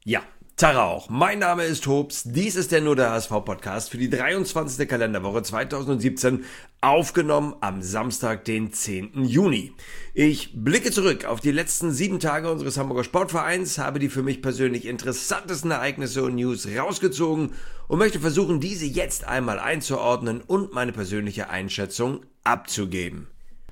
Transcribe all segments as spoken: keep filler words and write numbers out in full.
Ja, Tara auch. Mein Name ist Hobbs. Dies ist der Nur der H S V-Podcast für die dreiundzwanzigste Kalenderwoche zweitausendsiebzehn, aufgenommen am Samstag, den zehnten Juni. Ich blicke zurück auf die letzten sieben Tage unseres Hamburger Sportvereins, habe die für mich persönlich interessantesten Ereignisse und News rausgezogen und möchte versuchen, diese jetzt einmal einzuordnen und meine persönliche Einschätzung abzugeben.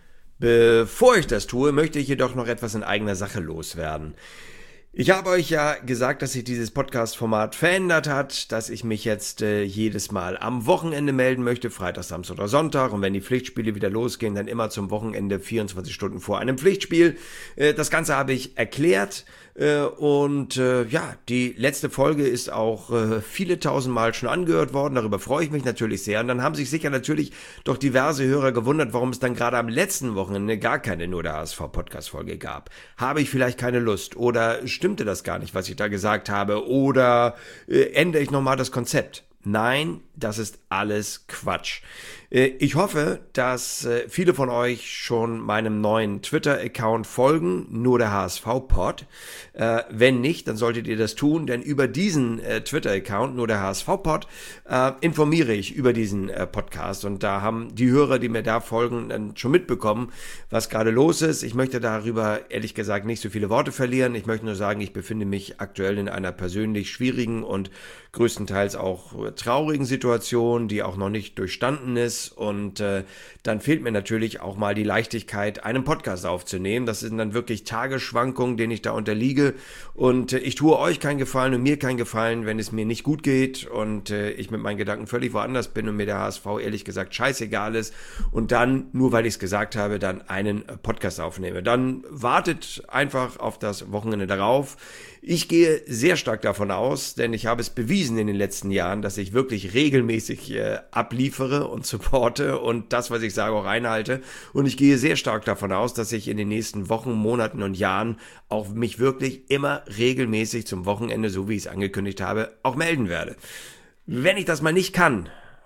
Bevor ich das tue, möchte ich jedoch noch etwas in eigener Sache loswerden. Ich habe euch ja gesagt, dass sich dieses Podcast-Format verändert hat, dass ich mich jetzt äh, jedes Mal am Wochenende melden möchte, Freitag, Samstag oder Sonntag, und wenn die Pflichtspiele wieder losgehen, dann immer zum Wochenende vierundzwanzig Stunden vor einem Pflichtspiel. Äh, das Ganze habe ich erklärt äh, und äh, ja, die letzte Folge ist auch äh, viele tausend Mal schon angehört worden, darüber freue ich mich natürlich sehr, und dann haben sich sicher natürlich doch diverse Hörer gewundert, warum es dann gerade am letzten Wochenende gar keine Nur der H S V-Podcast-Folge gab. Habe ich vielleicht keine Lust oder stimmte das gar nicht, was ich da gesagt habe, oder äh, ändere ich nochmal das Konzept? Nein, das ist alles Quatsch. Äh, ich hoffe, dass äh, viele von euch schon meinem neuen Twitter-Account folgen, nur der H S V-Pod. Äh, wenn nicht, dann solltet ihr das tun, denn über diesen äh, Twitter-Account, nur der H S V-Pod, äh, informiere ich über diesen äh, Podcast, und da haben die Hörer, die mir da folgen, dann schon mitbekommen, was gerade los ist. Ich möchte darüber ehrlich gesagt nicht so viele Worte verlieren. Ich möchte nur sagen, ich befinde mich aktuell in einer persönlich schwierigen und größtenteils auch traurigen Situation, die auch noch nicht durchstanden ist, und äh, dann fehlt mir natürlich auch mal die Leichtigkeit, einen Podcast aufzunehmen. Das sind dann wirklich Tagesschwankungen, denen ich da unterliege, und äh, ich tue euch keinen Gefallen und mir keinen Gefallen, wenn es mir nicht gut geht und äh, ich mit meinen Gedanken völlig woanders bin und mir der H S V ehrlich gesagt scheißegal ist und dann, nur weil ich es gesagt habe, dann einen Podcast aufnehme. Dann wartet einfach auf das Wochenende darauf. Ich gehe sehr stark davon aus, denn ich habe es bewiesen in den letzten Jahren, dass ich wirklich regelmäßig äh, abliefere und supporte und das, was ich sage, auch einhalte. Und ich gehe sehr stark davon aus, dass ich in den nächsten Wochen, Monaten und Jahren auch mich wirklich immer regelmäßig zum Wochenende, so wie ich es angekündigt habe, auch melden werde. Wenn ich das mal nicht kann,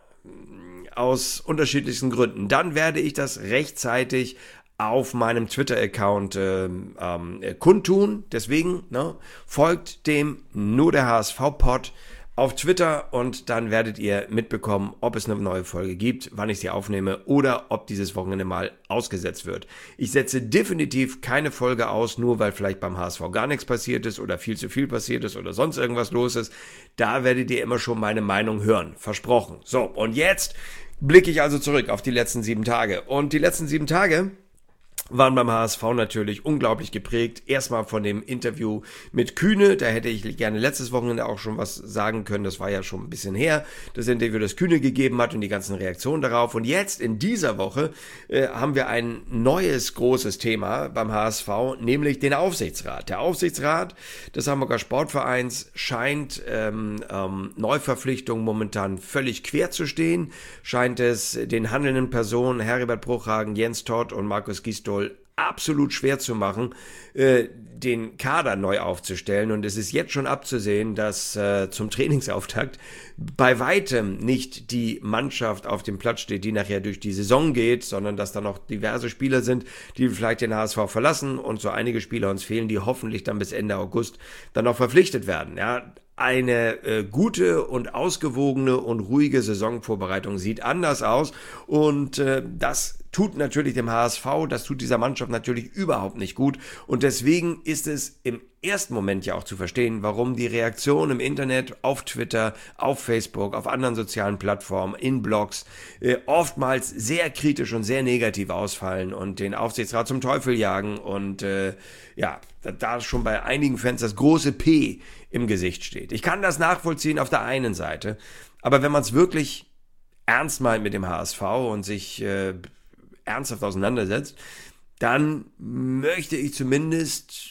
aus unterschiedlichsten Gründen, dann werde ich das rechtzeitig auf meinem Twitter-Account äh, ähm, kundtun. Deswegen ne, folgt dem Nur der H S V-Pod auf Twitter, und dann werdet ihr mitbekommen, ob es eine neue Folge gibt, wann ich sie aufnehme oder ob dieses Wochenende mal ausgesetzt wird. Ich setze definitiv keine Folge aus, nur weil vielleicht beim H S V gar nichts passiert ist oder viel zu viel passiert ist oder sonst irgendwas los ist. Da werdet ihr immer schon meine Meinung hören. Versprochen. So, und jetzt blicke ich also zurück auf die letzten sieben Tage. Und die letzten sieben Tage waren beim H S V natürlich unglaublich geprägt. Erstmal von dem Interview mit Kühne, da hätte ich gerne letztes Wochenende auch schon was sagen können, das war ja schon ein bisschen her, das Interview, das Kühne gegeben hat und die ganzen Reaktionen darauf. Und jetzt in dieser Woche äh, haben wir ein neues großes Thema beim H S V, nämlich den Aufsichtsrat. Der Aufsichtsrat des Hamburger Sportvereins scheint ähm, ähm, Neuverpflichtungen momentan völlig quer zu stehen, scheint es den handelnden Personen Heribert Bruchhagen, Jens Todt und Markus Gisdol absolut schwer zu machen, äh, den Kader neu aufzustellen. Und es ist jetzt schon abzusehen, dass äh, zum Trainingsauftakt bei weitem nicht die Mannschaft auf dem Platz steht, die nachher durch die Saison geht, sondern dass da noch diverse Spieler sind, die vielleicht den H S V verlassen und so einige Spieler uns fehlen, die hoffentlich dann bis Ende August dann noch verpflichtet werden. Ja, eine äh, gute und ausgewogene und ruhige Saisonvorbereitung sieht anders aus, und äh, das tut natürlich dem H S V, das tut dieser Mannschaft natürlich überhaupt nicht gut, und deswegen ist es im ersten Moment ja auch zu verstehen, warum die Reaktionen im Internet, auf Twitter, auf Facebook, auf anderen sozialen Plattformen, in Blogs äh, oftmals sehr kritisch und sehr negativ ausfallen und den Aufsichtsrat zum Teufel jagen und äh, ja, da, da schon bei einigen Fans das große P im Gesicht steht. Ich kann das nachvollziehen auf der einen Seite, aber wenn man es wirklich ernst meint mit dem H S V und sich äh, ernsthaft auseinandersetzt, dann möchte ich zumindest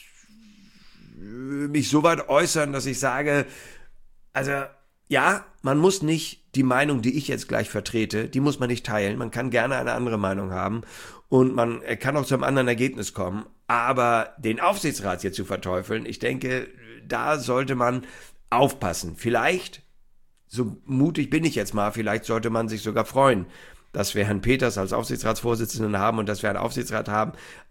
mich so weit äußern, dass ich sage, also ja, man muss nicht die Meinung, die ich jetzt gleich vertrete, die muss man nicht teilen. Man kann gerne eine andere Meinung haben und man kann auch zu einem anderen Ergebnis kommen. Aber den Aufsichtsrat jetzt zu verteufeln, ich denke, da sollte man aufpassen. Vielleicht, so mutig bin ich jetzt mal, vielleicht sollte man sich sogar freuen, dass wir Herrn Peters als Aufsichtsratsvorsitzenden haben und dass wir einen Aufsichtsrat haben,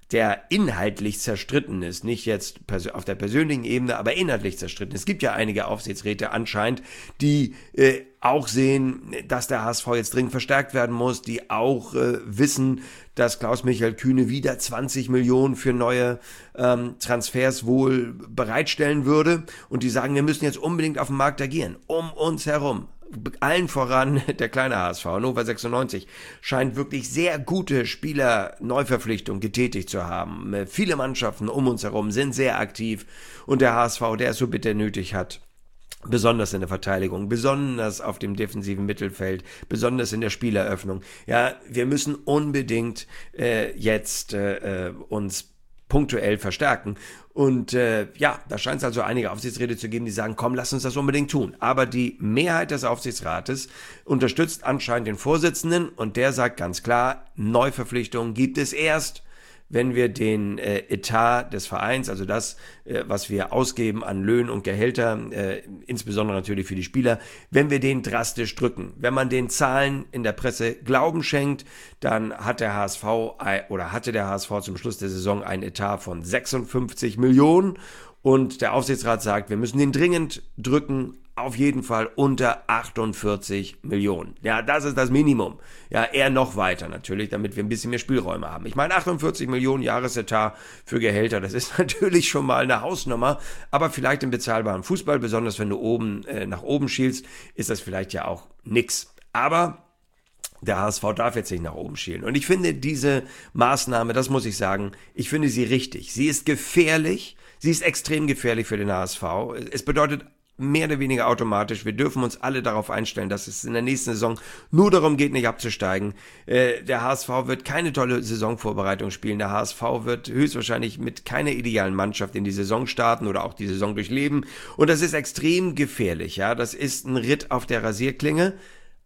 der inhaltlich zerstritten ist, nicht jetzt auf der persönlichen Ebene, aber inhaltlich zerstritten. Es gibt ja einige Aufsichtsräte anscheinend, die äh, auch sehen, dass der H S V jetzt dringend verstärkt werden muss, die auch äh, wissen, dass Klaus-Michael Kühne wieder zwanzig Millionen für neue ähm, Transfers wohl bereitstellen würde und die sagen, wir müssen jetzt unbedingt auf dem Markt agieren, um uns herum. Allen voran der kleine H S V, Hannover sechsundneunzig, scheint wirklich sehr gute Spieler-Neuverpflichtungen getätigt zu haben. Viele Mannschaften um uns herum sind sehr aktiv und der H S V, der es so bitter nötig hat, besonders in der Verteidigung, besonders auf dem defensiven Mittelfeld, besonders in der Spieleröffnung. Ja, wir müssen unbedingt äh, jetzt äh, uns punktuell verstärken. Und äh, ja, da scheint es also einige Aufsichtsräte zu geben, die sagen, komm, lass uns das unbedingt tun. Aber die Mehrheit des Aufsichtsrates unterstützt anscheinend den Vorsitzenden und der sagt ganz klar, Neuverpflichtungen gibt es erst, wenn wir den äh, Etat des Vereins, also das, äh, was wir ausgeben an Löhnen und Gehälter, äh, insbesondere natürlich für die Spieler, wenn wir den drastisch drücken. Wenn man den Zahlen in der Presse Glauben schenkt, dann hat der H S V äh, oder hatte der H S V zum Schluss der Saison einen Etat von sechsundfünfzig Millionen und der Aufsichtsrat sagt, wir müssen den dringend drücken, auf jeden Fall unter achtundvierzig Millionen. Ja, das ist das Minimum. Ja, eher noch weiter natürlich, damit wir ein bisschen mehr Spielräume haben. Ich meine, achtundvierzig Millionen Jahresetat für Gehälter, das ist natürlich schon mal eine Hausnummer, aber vielleicht im bezahlbaren Fußball, besonders wenn du oben äh, nach oben schielst, ist das vielleicht ja auch nix. Aber der H S V darf jetzt nicht nach oben schielen. Und ich finde diese Maßnahme, das muss ich sagen, ich finde sie richtig. Sie ist gefährlich, sie ist extrem gefährlich für den H S V. Es bedeutet mehr oder weniger automatisch. Wir dürfen uns alle darauf einstellen, dass es in der nächsten Saison nur darum geht, nicht abzusteigen. Äh, der H S V wird keine tolle Saisonvorbereitung spielen. Der H S V wird höchstwahrscheinlich mit keiner idealen Mannschaft in die Saison starten oder auch die Saison durchleben. Und das ist extrem gefährlich. Ja, das ist ein Ritt auf der Rasierklinge.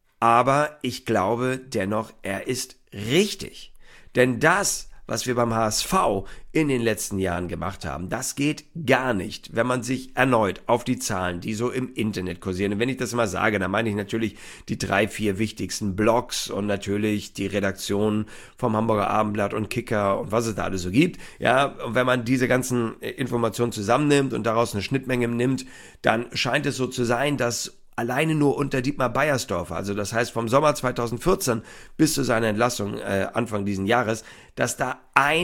Aber ich glaube dennoch, er ist richtig. Denn das, was wir beim H S V in den letzten Jahren gemacht haben, das geht gar nicht, wenn man sich erneut auf die Zahlen, die so im Internet kursieren. Und wenn ich das mal sage, dann meine ich natürlich die drei, vier wichtigsten Blogs und natürlich die Redaktion vom Hamburger Abendblatt und Kicker und was es da alles so gibt. Ja, und wenn man diese ganzen Informationen zusammennimmt und daraus eine Schnittmenge nimmt, dann scheint es so zu sein, dass alleine nur unter Dietmar Beiersdorfer, also das heißt vom Sommer zweitausendvierzehn bis zu seiner Entlassung äh, Anfang diesen Jahres, dass da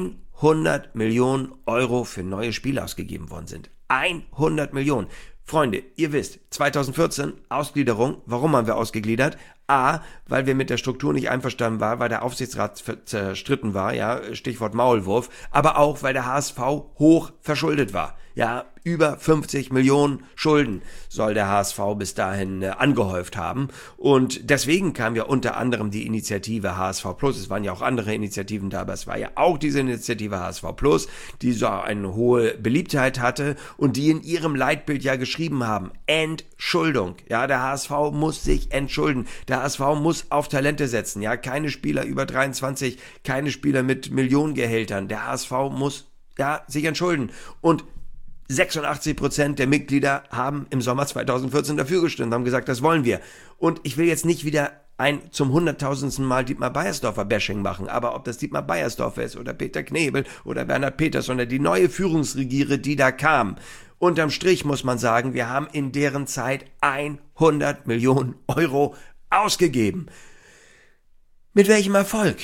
hundert Millionen Euro für neue Spiele ausgegeben worden sind. hundert Millionen. Freunde, ihr wisst, zweitausendvierzehn Ausgliederung. Warum haben wir ausgegliedert? A, weil wir mit der Struktur nicht einverstanden waren, weil der Aufsichtsrat zerstritten war, ja, Stichwort Maulwurf, aber auch, weil der H S V hoch verschuldet war. Ja, über fünfzig Millionen Schulden soll der H S V bis dahin äh, angehäuft haben. Und deswegen kam ja unter anderem die Initiative H S V Plus. Es waren ja auch andere Initiativen da, aber es war ja auch diese Initiative H S V Plus, die so eine hohe Beliebtheit hatte und die in ihrem Leitbild ja geschrieben haben, Entschuldung. Ja, der H S V muss sich entschulden. Der H S V muss auf Talente setzen. Ja, keine Spieler über dreiundzwanzig, keine Spieler mit Millionengehältern. Der H S V muss ja sich entschulden. Und sechsundachtzig Prozent der Mitglieder haben im Sommer zweitausendvierzehn dafür gestimmt, haben gesagt, das wollen wir. Und ich will jetzt nicht wieder ein zum hunderttausendsten Mal Dietmar Beiersdorfer Bashing machen, aber ob das Dietmar Beiersdorfer ist oder Peter Knebel oder Bernhard Peters oder die neue Führungsregiere, die da kam, unterm Strich muss man sagen, wir haben in deren Zeit hundert Millionen Euro ausgegeben. Mit welchem Erfolg?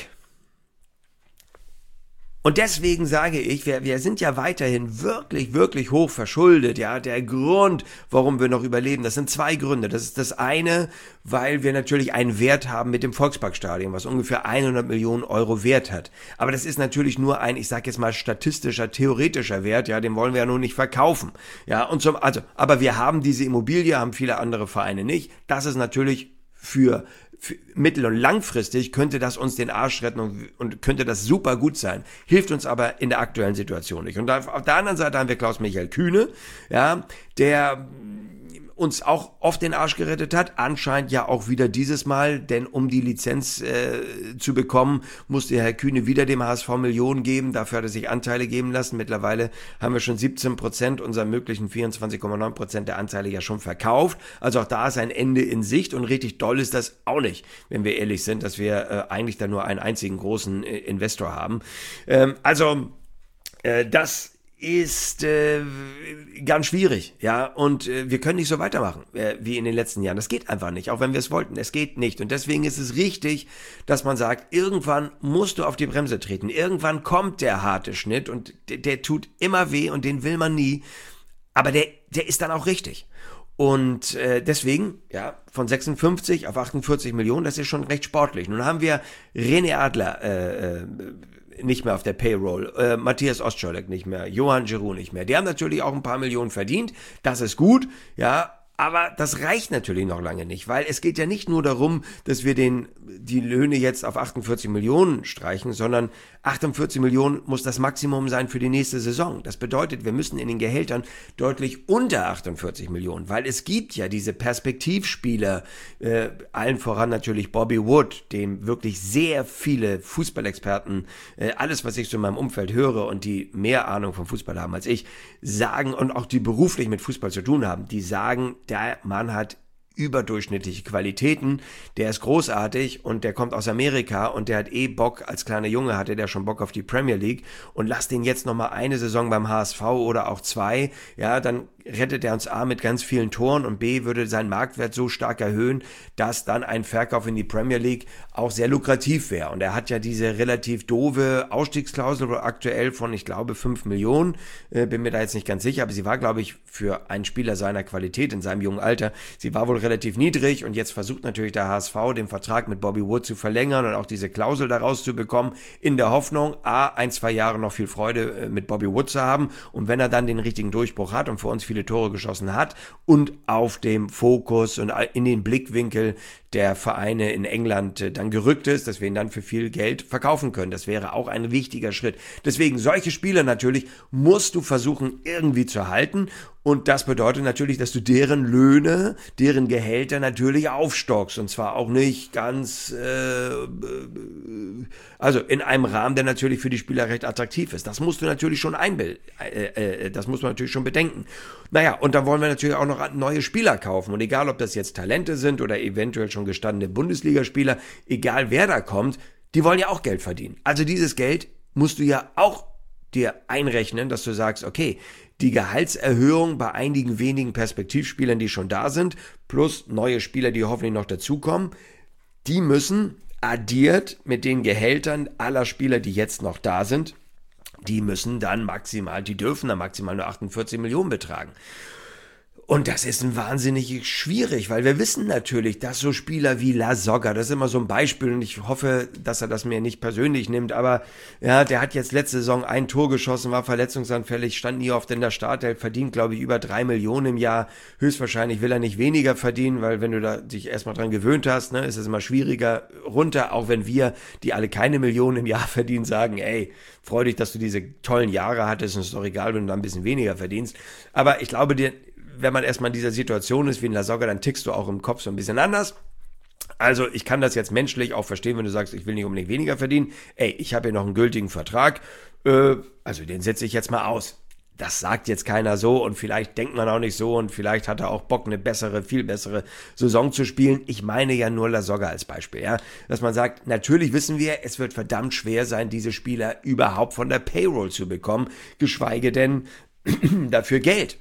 Und deswegen sage ich, wir, wir sind ja weiterhin wirklich, wirklich hoch verschuldet. Ja, der Grund, warum wir noch überleben, das sind zwei Gründe. Das ist das eine, weil wir natürlich einen Wert haben mit dem Volksparkstadion, was ungefähr hundert Millionen Euro Wert hat. Aber das ist natürlich nur ein, ich sage jetzt mal, statistischer, theoretischer Wert. Ja, den wollen wir ja nun nicht verkaufen. Ja, und zum, also, aber wir haben diese Immobilie, haben viele andere Vereine nicht. Das ist natürlich für Für mittel- und langfristig könnte das uns den Arsch retten und, und könnte das super gut sein, hilft uns aber in der aktuellen Situation nicht. Und da, auf der anderen Seite haben wir Klaus-Michael Kühne, ja, der uns auch oft den Arsch gerettet hat, anscheinend ja auch wieder dieses Mal, denn um die Lizenz äh, zu bekommen, musste Herr Kühne wieder dem H S V Millionen geben, dafür hat er sich Anteile geben lassen. Mittlerweile haben wir schon siebzehn Prozent unserer möglichen vierundzwanzig Komma neun Prozent der Anteile ja schon verkauft, also auch da ist ein Ende in Sicht und richtig doll ist das auch nicht, wenn wir ehrlich sind, dass wir äh, eigentlich da nur einen einzigen großen äh, Investor haben. Ähm, also Äh, das ist äh, ganz schwierig, ja, und äh, wir können nicht so weitermachen äh, wie in den letzten Jahren. Das geht einfach nicht, auch wenn wir es wollten. Es geht nicht und deswegen ist es richtig, dass man sagt, irgendwann musst du auf die Bremse treten. Irgendwann kommt der harte Schnitt und der, der tut immer weh und den will man nie, aber der, der ist dann auch richtig. Und äh, deswegen, ja, von sechsundfünfzig auf achtundvierzig Millionen, das ist schon recht sportlich. Nun haben wir René Adler äh, nicht mehr auf der Payroll, äh, Matthias Ostscholek nicht mehr, Johann Giroud nicht mehr. Die haben natürlich auch ein paar Millionen verdient, das ist gut, ja, aber das reicht natürlich noch lange nicht, weil es geht ja nicht nur darum, dass wir den, die Löhne jetzt auf achtundvierzig Millionen streichen, sondern achtundvierzig Millionen muss das Maximum sein für die nächste Saison. Das bedeutet, wir müssen in den Gehältern deutlich unter achtundvierzig Millionen, weil es gibt ja diese Perspektivspieler, äh, allen voran natürlich Bobby Wood, dem wirklich sehr viele Fußballexperten, äh, alles, was ich so in meinem Umfeld höre und die mehr Ahnung vom Fußball haben als ich, sagen und auch die beruflich mit Fußball zu tun haben, die sagen, der Mann hat überdurchschnittliche Qualitäten, der ist großartig und der kommt aus Amerika und der hat eh Bock, als kleiner Junge hatte der schon Bock auf die Premier League und lass den jetzt nochmal eine Saison beim H S V oder auch zwei, ja, dann rettet er uns A mit ganz vielen Toren und B würde seinen Marktwert so stark erhöhen, dass dann ein Verkauf in die Premier League auch sehr lukrativ wäre. Und er hat ja diese relativ doofe Ausstiegsklausel aktuell von, ich glaube, fünf Millionen, äh, bin mir da jetzt nicht ganz sicher, aber sie war, glaube ich, für einen Spieler seiner Qualität in seinem jungen Alter, sie war wohl relativ niedrig und jetzt versucht natürlich der H S V, den Vertrag mit Bobby Wood zu verlängern und auch diese Klausel daraus zu bekommen, in der Hoffnung, A, ein, zwei Jahre noch viel Freude äh, mit Bobby Wood zu haben und wenn er dann den richtigen Durchbruch hat und für uns viele Tore geschossen hat und auf dem Fokus und in den Blickwinkel der Vereine in England äh, dann gerückt ist, dass wir ihn dann für viel Geld verkaufen können. Das wäre auch ein wichtiger Schritt. Deswegen, solche Spieler natürlich musst du versuchen irgendwie zu halten und das bedeutet natürlich, dass du deren Löhne, deren Gehälter natürlich aufstockst und zwar auch nicht ganz, äh, also in einem Rahmen, der natürlich für die Spieler recht attraktiv ist. Das musst du natürlich schon einbilden, äh, äh, das muss man natürlich schon bedenken. Naja, und dann wollen wir natürlich auch noch neue Spieler kaufen und egal, ob das jetzt Talente sind oder eventuell schon gestandene Bundesligaspieler, egal wer da kommt, die wollen ja auch Geld verdienen. Also dieses Geld musst du ja auch dir einrechnen, dass du sagst, okay, die Gehaltserhöhung bei einigen wenigen Perspektivspielern, die schon da sind, plus neue Spieler, die hoffentlich noch dazukommen, die müssen addiert mit den Gehältern aller Spieler, die jetzt noch da sind, die müssen dann maximal, die dürfen dann maximal nur achtundvierzig Millionen betragen. Und das ist ein wahnsinnig schwierig, weil wir wissen natürlich, dass so Spieler wie Lasogga, das ist immer so ein Beispiel und ich hoffe, dass er das mir nicht persönlich nimmt, aber ja, der hat jetzt letzte Saison ein Tor geschossen, war verletzungsanfällig, stand nie oft in der Startelf, verdient glaube ich über drei Millionen im Jahr, höchstwahrscheinlich will er nicht weniger verdienen, weil wenn du da dich erstmal dran gewöhnt hast, ne, ist es immer schwieriger runter, auch wenn wir, die alle keine Millionen im Jahr verdienen, sagen, ey, freu dich, dass du diese tollen Jahre hattest und es ist doch egal, wenn du da ein bisschen weniger verdienst, aber ich glaube dir, wenn man erstmal in dieser Situation ist wie in Lasogga, dann tickst du auch im Kopf so ein bisschen anders. Also ich kann das jetzt menschlich auch verstehen, wenn du sagst, ich will nicht unbedingt weniger verdienen. Ey, ich habe hier noch einen gültigen Vertrag, äh, also den setze ich jetzt mal aus. Das sagt jetzt keiner so und vielleicht denkt man auch nicht so und vielleicht hat er auch Bock, eine bessere, viel bessere Saison zu spielen. Ich meine ja nur Lasogga als Beispiel, ja, dass man sagt, natürlich wissen wir, es wird verdammt schwer sein, diese Spieler überhaupt von der Payroll zu bekommen, geschweige denn dafür Geld.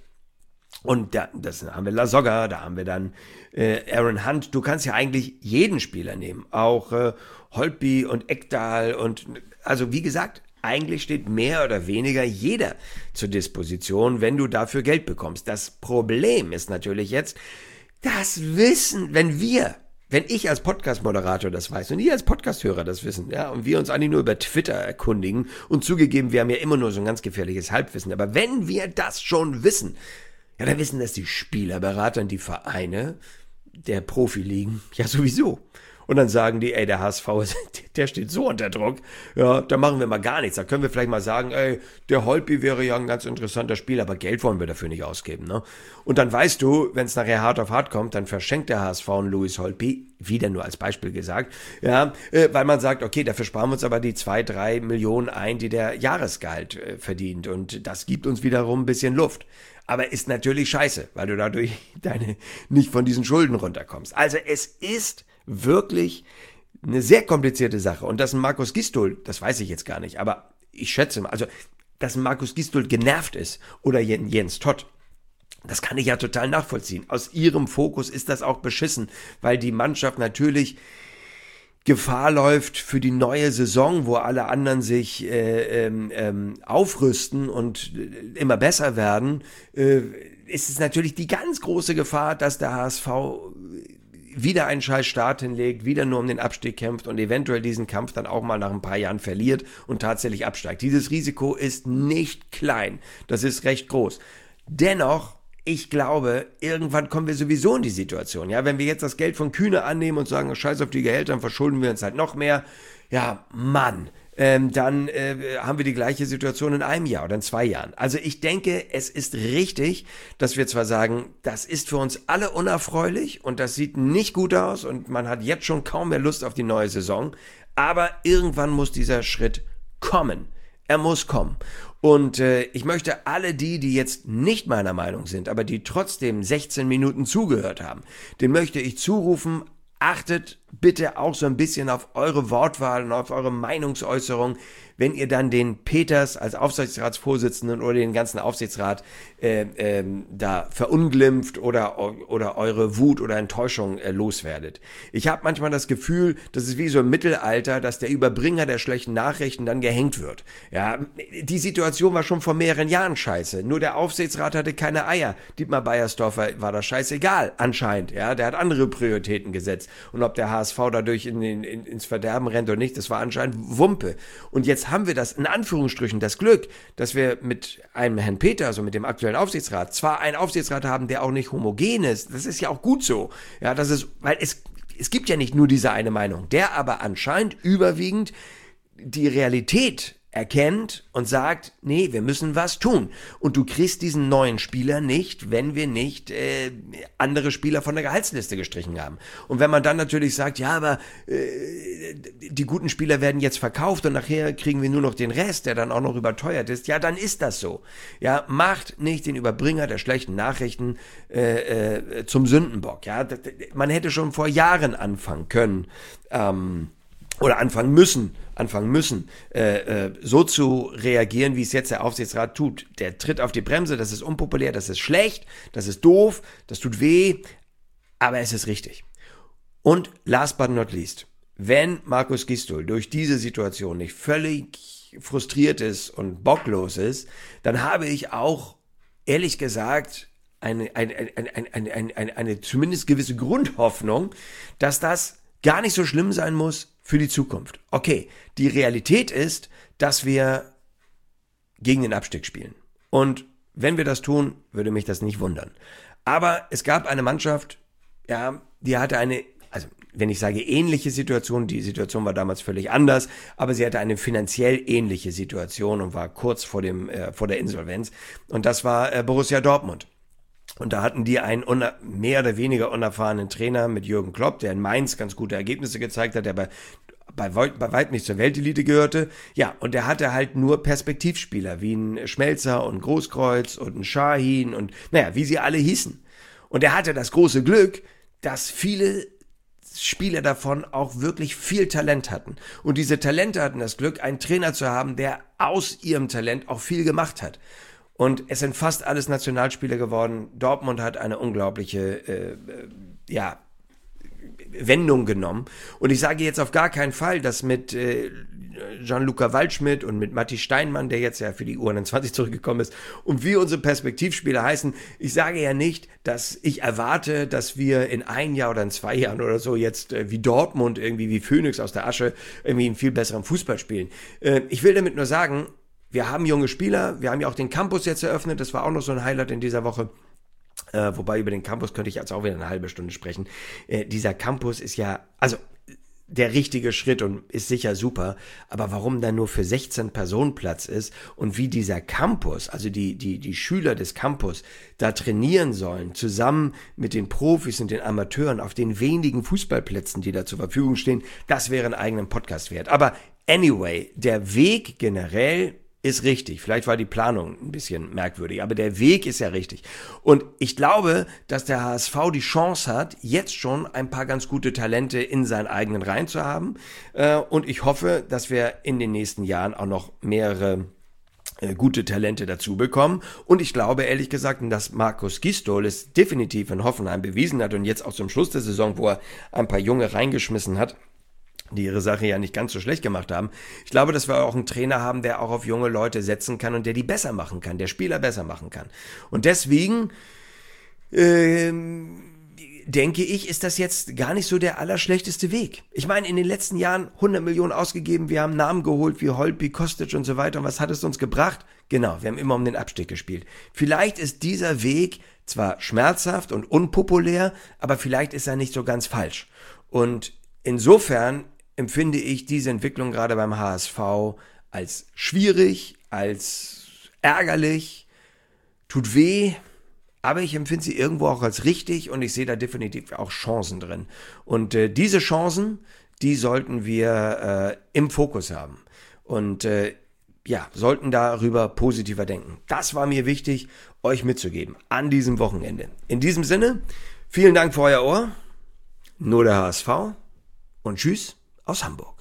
Und da, das haben wir Lasogga, da haben wir dann äh, Aaron Hunt. Du kannst ja eigentlich jeden Spieler nehmen, auch äh, Holtby und Ekdal und also wie gesagt, eigentlich steht mehr oder weniger jeder zur Disposition, wenn du dafür Geld bekommst. Das Problem ist natürlich jetzt, das Wissen, wenn wir, wenn ich als Podcast-Moderator das weiß und ihr als Podcast-Hörer das wissen, ja, und wir uns eigentlich nur über Twitter erkundigen und zugegeben, wir haben ja immer nur so ein ganz gefährliches Halbwissen, aber wenn wir das schon wissen, ja, dann wissen das die Spielerberater und die Vereine der Profiligen ja sowieso. Und dann sagen die, ey, der H S V, der steht so unter Druck, ja, da machen wir mal gar nichts. Da können wir vielleicht mal sagen, ey, der Holtby wäre ja ein ganz interessanter Spieler, aber Geld wollen wir dafür nicht ausgeben, ne? Und dann weißt du, wenn es nachher hart auf hart kommt, dann verschenkt der H S V einen Louis Holtby, wieder nur als Beispiel gesagt, ja, äh, weil man sagt, okay, dafür sparen wir uns aber die zwei, drei Millionen ein, die der Jahresgehalt äh, verdient und das gibt uns wiederum ein bisschen Luft. Aber ist natürlich scheiße, weil du dadurch deine nicht von diesen Schulden runterkommst. Also es ist wirklich eine sehr komplizierte Sache. Und dass ein Markus Gistol, das weiß ich jetzt gar nicht, aber ich schätze mal, also dass Markus Gisdol genervt ist oder Jens Todt. Das kann ich ja total nachvollziehen. Aus ihrem Fokus ist das auch beschissen, weil die Mannschaft natürlich Gefahr läuft für die neue Saison, wo alle anderen sich äh, ähm, aufrüsten und immer besser werden, äh, ist es natürlich die ganz große Gefahr, dass der H S V wieder einen scheiß Start hinlegt, wieder nur um den Abstieg kämpft und eventuell diesen Kampf dann auch mal nach ein paar Jahren verliert und tatsächlich absteigt. Dieses Risiko ist nicht klein, das ist recht groß. Dennoch, ich glaube, irgendwann kommen wir sowieso in die Situation. Ja, wenn wir jetzt das Geld von Kühne annehmen und sagen, scheiß auf die Gehälter, dann verschulden wir uns halt noch mehr. Ja, Mann, ähm, dann äh, haben wir die gleiche Situation in einem Jahr oder in zwei Jahren. Also ich denke, es ist richtig, dass wir zwar sagen, das ist für uns alle unerfreulich und das sieht nicht gut aus und man hat jetzt schon kaum mehr Lust auf die neue Saison, aber irgendwann muss dieser Schritt kommen. Er muss kommen. Und äh, ich möchte alle die, die jetzt nicht meiner Meinung sind, aber die trotzdem sechzehn Minuten zugehört haben, den möchte ich zurufen, achtet bitte auch so ein bisschen auf eure Wortwahl und auf eure Meinungsäußerung, wenn ihr dann den Peters als Aufsichtsratsvorsitzenden oder den ganzen Aufsichtsrat äh, äh, da verunglimpft oder, oder eure Wut oder Enttäuschung äh, loswerdet. Ich habe manchmal das Gefühl, das ist wie so im Mittelalter, dass der Überbringer der schlechten Nachrichten dann gehängt wird. Ja, die Situation war schon vor mehreren Jahren scheiße. Nur der Aufsichtsrat hatte keine Eier. Dietmar Beiersdorfer war das scheißegal, anscheinend. Ja, der hat andere Prioritäten gesetzt. Und ob der H S V dadurch in, in, ins Verderben rennt oder nicht, das war anscheinend Wumpe. Und jetzt haben wir das, in Anführungsstrichen, das Glück, dass wir mit einem Herrn Peter, also mit dem aktuellen Aufsichtsrat, zwar einen Aufsichtsrat haben, der auch nicht homogen ist, das ist ja auch gut so, ja, das ist, weil es, es gibt ja nicht nur diese eine Meinung, der aber anscheinend überwiegend die Realität erkennt und sagt, nee, wir müssen was tun. Und du kriegst diesen neuen Spieler nicht, wenn wir nicht äh, andere Spieler von der Gehaltsliste gestrichen haben. Und wenn man dann natürlich sagt, ja, aber äh, die guten Spieler werden jetzt verkauft und nachher kriegen wir nur noch den Rest, der dann auch noch überteuert ist, ja, dann ist das so. Ja, macht nicht den Überbringer der schlechten Nachrichten äh, äh, zum Sündenbock. Ja, man hätte schon vor Jahren anfangen können, ähm, oder anfangen müssen, anfangen müssen, äh, äh, so zu reagieren, wie es jetzt der Aufsichtsrat tut. Der tritt auf die Bremse, das ist unpopulär, das ist schlecht, das ist doof, das tut weh, aber es ist richtig. Und last but not least, wenn Markus Gisdol durch diese Situation nicht völlig frustriert ist und bocklos ist, dann habe ich auch, ehrlich gesagt, eine, eine, eine, eine, eine, eine, eine, eine zumindest gewisse Grundhoffnung, dass das gar nicht so schlimm sein muss für die Zukunft. Okay, die Realität ist, dass wir gegen den Abstieg spielen. Und wenn wir das tun, würde mich das nicht wundern. Aber es gab eine Mannschaft, ja, die hatte eine, also wenn ich sage ähnliche Situation, die Situation war damals völlig anders, aber sie hatte eine finanziell ähnliche Situation und war kurz vor dem äh, vor der Insolvenz. Und das war äh, Borussia Dortmund. Und da hatten die einen uner- mehr oder weniger unerfahrenen Trainer mit Jürgen Klopp, der in Mainz ganz gute Ergebnisse gezeigt hat, der bei, bei, bei weitem nicht zur Weltelite gehörte. Ja, und der hatte halt nur Perspektivspieler, wie ein Schmelzer und ein Großkreuz und ein Shahin und naja, wie sie alle hießen. Und er hatte das große Glück, dass viele Spieler davon auch wirklich viel Talent hatten. Und diese Talente hatten das Glück, einen Trainer zu haben, der aus ihrem Talent auch viel gemacht hat. Und es sind fast alles Nationalspieler geworden. Dortmund hat eine unglaubliche äh, ja, Wendung genommen. Und ich sage jetzt auf gar keinen Fall, dass mit äh, Gianluca Waldschmidt und mit Matti Steinmann, der jetzt ja für die U einundzwanzig zurückgekommen ist, und wie unsere Perspektivspieler heißen, ich sage ja nicht, dass ich erwarte, dass wir in ein Jahr oder in zwei Jahren oder so jetzt äh, wie Dortmund, irgendwie wie Phönix aus der Asche, irgendwie einen viel besseren Fußball spielen. Äh, ich will damit nur sagen, wir haben junge Spieler, wir haben ja auch den Campus jetzt eröffnet, das war auch noch so ein Highlight in dieser Woche. Äh, wobei über den Campus könnte ich jetzt auch wieder eine halbe Stunde sprechen. Äh, dieser Campus ist ja, also der richtige Schritt und ist sicher super, aber warum dann nur für sechzehn Personen Platz ist und wie dieser Campus, also die, die, die Schüler des Campus da trainieren sollen, zusammen mit den Profis und den Amateuren auf den wenigen Fußballplätzen, die da zur Verfügung stehen, das wäre einen eigenen Podcast wert. Aber anyway, der Weg generell ist richtig. Vielleicht war die Planung ein bisschen merkwürdig, aber der Weg ist ja richtig. Und ich glaube, dass der H S V die Chance hat, jetzt schon ein paar ganz gute Talente in seinen eigenen Reihen zu haben. Und ich hoffe, dass wir in den nächsten Jahren auch noch mehrere gute Talente dazu bekommen. Und ich glaube ehrlich gesagt, dass Markus Gisdol es definitiv in Hoffenheim bewiesen hat und jetzt auch zum Schluss der Saison, wo er ein paar Junge reingeschmissen hat, die ihre Sache ja nicht ganz so schlecht gemacht haben. Ich glaube, dass wir auch einen Trainer haben, der auch auf junge Leute setzen kann und der die besser machen kann, der Spieler besser machen kann. Und deswegen ähm, denke ich, ist das jetzt gar nicht so der allerschlechteste Weg. Ich meine, in den letzten Jahren hundert Millionen ausgegeben, wir haben Namen geholt wie Holtby, Kostic und so weiter. Und was hat es uns gebracht? Genau, wir haben immer um den Abstieg gespielt. Vielleicht ist dieser Weg zwar schmerzhaft und unpopulär, aber vielleicht ist er nicht so ganz falsch. Und insofern empfinde ich diese Entwicklung gerade beim H S V als schwierig, als ärgerlich, tut weh, aber ich empfinde sie irgendwo auch als richtig und ich sehe da definitiv auch Chancen drin. Und äh, diese Chancen, die sollten wir äh, im Fokus haben und äh, ja, sollten darüber positiver denken. Das war mir wichtig, euch mitzugeben an diesem Wochenende. In diesem Sinne, vielen Dank für euer Ohr, nur der H S V und tschüss aus Hamburg.